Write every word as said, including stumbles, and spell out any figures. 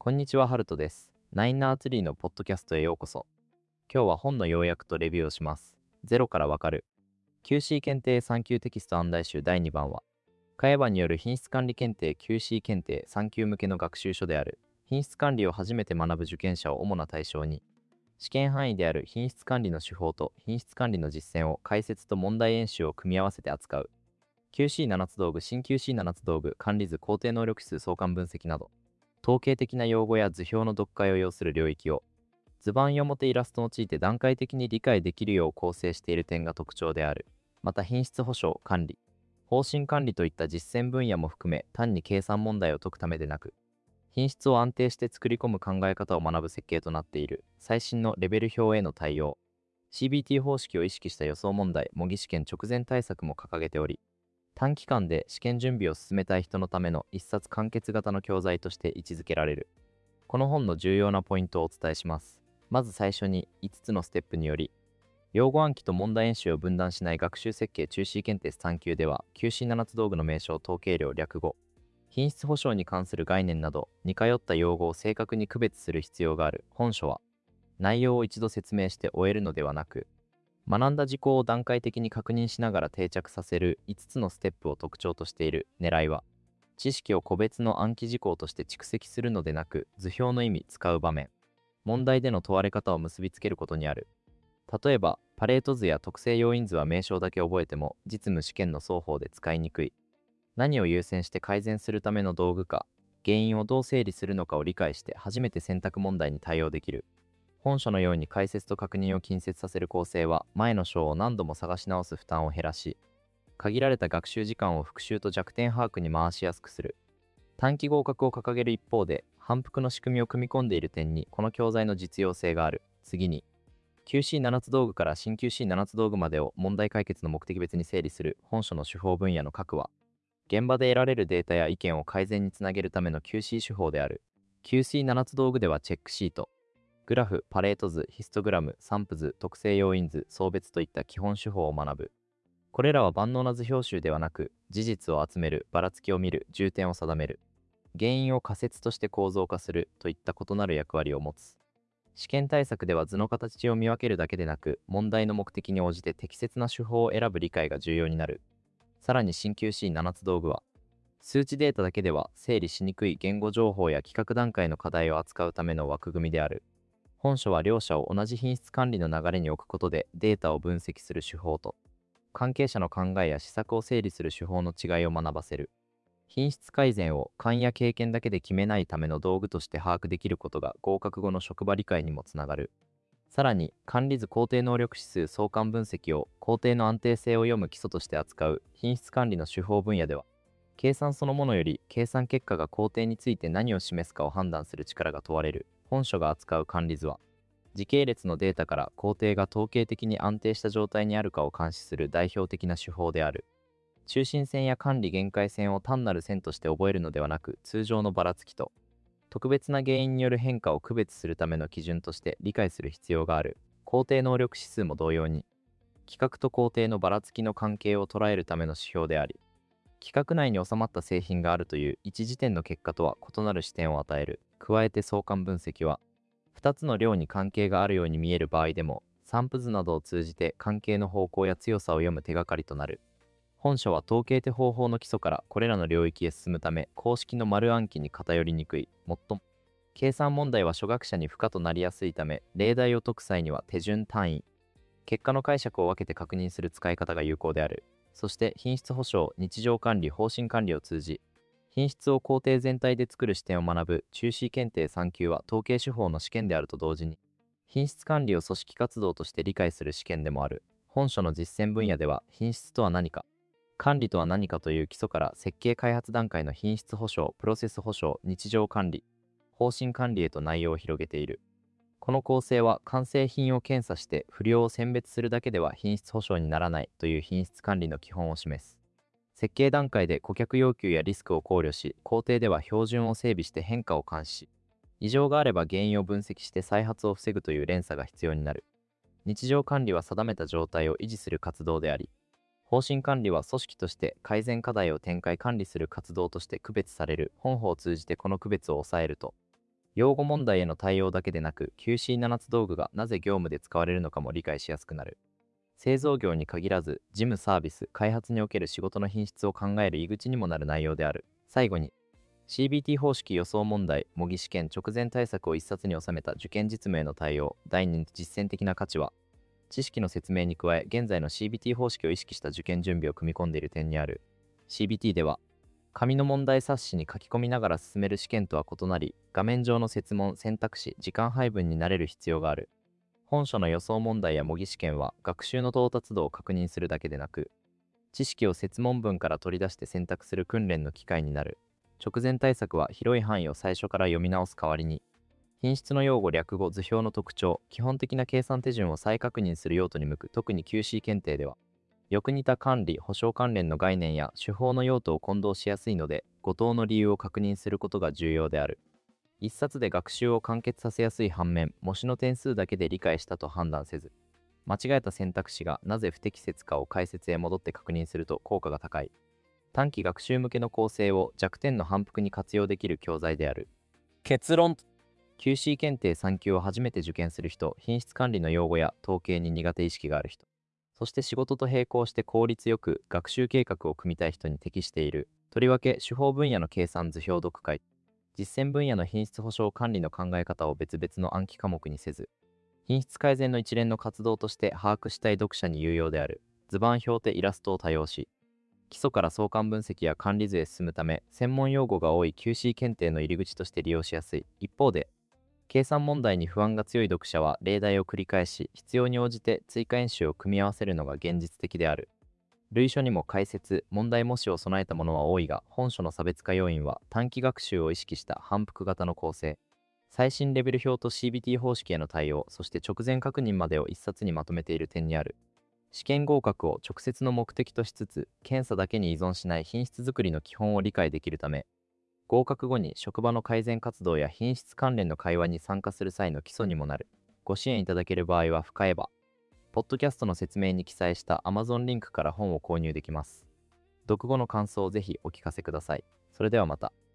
こんにちは、ハルトです。ナインナーツリーのポッドキャストへようこそ。今日は本の要約とレビューをします。ゼロからわかる。キューシー 検定さん級テキスト案内集だいにばんは、カヤバによる品質管理検定 キューシー 検定さん級向けの学習書である。品質管理を初めて学ぶ受験者を主な対象に、試験範囲である品質管理の手法と品質管理の実践を解説と問題演習を組み合わせて扱う。キューシーなな つ道具、新 キューシーなな つ道具、管理図、工程能力指数、相関分析など、統計的な用語や図表の読解を要する領域を、図版や表イラストを用いて段階的に理解できるよう構成している点が特徴である。また品質保証、管理、方針管理といった実践分野も含め、単に計算問題を解くためでなく、品質を安定して作り込む考え方を学ぶ設計となっている。最新のレベル表への対応、シービーティー 方式を意識した予想問題、模擬試験直前対策も掲げており、短期間で試験準備を進めたい人のための一冊完結型の教材として位置づけられる。この本の重要なポイントをお伝えします。まず最初にいつつのステップにより、用語暗記と問題演習を分断しない学習設計中 C 検定さん級では キューシーなな つ道具の名称、統計量、略語、品質保証に関する概念など似通った用語を正確に区別する必要がある。本書は内容を一度説明して終えるのではなく、学んだ事項を段階的に確認しながら定着させるいつつのステップを特徴としている。狙いは、知識を個別の暗記事項として蓄積するのでなく、図表の意味、使う場面、問題での問われ方を結びつけることにある。例えば、パレート図や特性要因図は名称だけ覚えても、実務試験の双方で使いにくい。何を優先して改善するための道具か、原因をどう整理するのかを理解して初めて選択問題に対応できる。本書のように解説と確認を近接させる構成は、前の章を何度も探し直す負担を減らし、限られた学習時間を復習と弱点把握に回しやすくする。短期合格を掲げる一方で、反復の仕組みを組み込んでいる点にこの教材の実用性がある。次に、キューシーなな つ道具から新 キューシーなな つ道具までを問題解決の目的別に整理する。本書の手法分野の核は、現場で得られるデータや意見を改善につなげるための キューシー 手法である。キューシーなな つ道具ではチェックシート、グラフ、パレート図、ヒストグラム、散布図、特性要因図、相別といった基本手法を学ぶ。これらは万能な図表集ではなく、事実を集める、ばらつきを見る、重点を定める、原因を仮説として構造化するといった異なる役割を持つ。試験対策では図の形を見分けるだけでなく、問題の目的に応じて適切な手法を選ぶ理解が重要になる。さらに新 キューシーなな つ道具は、数値データだけでは整理しにくい言語情報や企画段階の課題を扱うための枠組みである。本書は両者を同じ品質管理の流れに置くことで、データを分析する手法と関係者の考えや施策を整理する手法の違いを学ばせる。品質改善を勘や経験だけで決めないための道具として把握できることが合格後の職場理解にもつながる。さらに、管理図、工程能力指数、相関分析を工程の安定性を読む基礎として扱う品質管理の手法分野では、計算そのものより計算結果が工程について何を示すかを判断する力が問われる。本書が扱う管理図は、時系列のデータから工程が統計的に安定した状態にあるかを監視する代表的な手法である。中心線や管理限界線を単なる線として覚えるのではなく、通常のばらつきと特別な原因による変化を区別するための基準として理解する必要がある。工程能力指数も同様に、規格と工程のばらつきの関係を捉えるための指標であり、規格内に収まった製品があるという一時点の結果とは異なる視点を与える。加えて相関分析は、ふたつの量に関係があるように見える場合でも、散布図などを通じて関係の方向や強さを読む手がかりとなる。本書は統計手法法の基礎からこれらの領域へ進むため、公式の丸暗記に偏りにくい。もっとも、計算問題は初学者に負荷となりやすいため、例題を解く際には手順単位、結果の解釈を分けて確認する使い方が有効である。そして品質保証、日常管理、方針管理を通じ、品質を工程全体で作る視点を学ぶ中 C 検定さん級は統計手法の試験であると同時に、品質管理を組織活動として理解する試験でもある。本書の実践分野では、品質とは何か、管理とは何かという基礎から設計開発段階の品質保証、プロセス保証、日常管理、方針管理へと内容を広げている。この構成は完成品を検査して不良を選別するだけでは品質保証にならないという品質管理の基本を示す。設計段階で顧客要求やリスクを考慮し、工程では標準を整備して変化を監視し、異常があれば原因を分析して再発を防ぐという連鎖が必要になる。日常管理は定めた状態を維持する活動であり、方針管理は組織として改善課題を展開管理する活動として区別される。本法を通じてこの区別を抑えると、 用語問題への対応だけでなく キューシーなな つ道具がなぜ業務で使われるのかも理解しやすくなる。製造業に限らず事務サービス開発における仕事の品質を考える入り口にもなる内容である。最後に シービーティー 方式予想問題模擬試験直前対策を一冊に収めた受験実務への対応だいに実践的な価値は、知識の説明に加え現在の シービーティー 方式を意識した受験準備を組み込んでいる点にある。 シービーティー では紙の問題冊子に書き込みながら進める試験とは異なり、画面上の設問選択肢時間配分に慣れる必要がある。本書の予想問題や模擬試験は学習の到達度を確認するだけでなく、知識を設問文から取り出して選択する訓練の機会になる。直前対策は広い範囲を最初から読み直す代わりに、品質の用語略語図表の特徴基本的な計算手順を再確認する用途に向く。特に キューシー 検定ではよく似た管理保証関連の概念や手法の用途を混同しやすいので、誤答の理由を確認することが重要である。一冊で学習を完結させやすい反面、模試の点数だけで理解したと判断せず、間違えた選択肢がなぜ不適切かを解説へ戻って確認すると効果が高い。短期学習向けの構成を弱点の反復に活用できる教材である。結論 キューシー 検定さん級を初めて受験する人、品質管理の用語や統計に苦手意識がある人、そして仕事と並行して効率よく学習計画を組みたい人に適している。とりわけ手法分野の計算図表読解、実践分野の品質保証管理の考え方を別々の暗記科目にせず、品質改善の一連の活動として把握したい読者に有用である。図板表手イラストを多用し、基礎から相関分析や管理図へ進むため、専門用語が多い キューシー 検定の入り口として利用しやすい。一方で、計算問題に不安が強い読者は例題を繰り返し、必要に応じて追加演習を組み合わせるのが現実的である。類書にも解説、問題模試を備えたものは多いが、本書の差別化要因は短期学習を意識した反復型の構成、最新レベル表と シービーティー 方式への対応、そして直前確認までを一冊にまとめている点にある。試験合格を直接の目的としつつ、検査だけに依存しない品質づくりの基本を理解できるため、合格後に職場の改善活動や品質関連の会話に参加する際の基礎にもなる。ご支援いただける場合は深えば、ポッドキャストの説明に記載した Amazon リンクから本を購入できます。読後の感想をぜひお聞かせください。それではまた。